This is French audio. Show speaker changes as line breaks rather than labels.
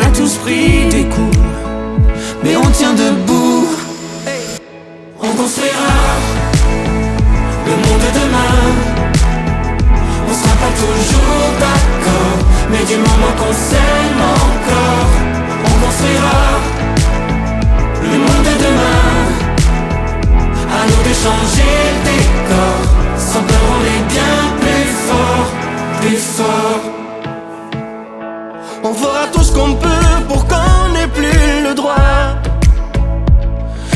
a tous pris des coups, mais on tient debout. On construira le monde de demain. On sera pas toujours d'accord, mais du moment qu'on s'aime encore, on construira le monde de demain. À nous de changer le décor, sans peur on est bien plus fort, plus fort.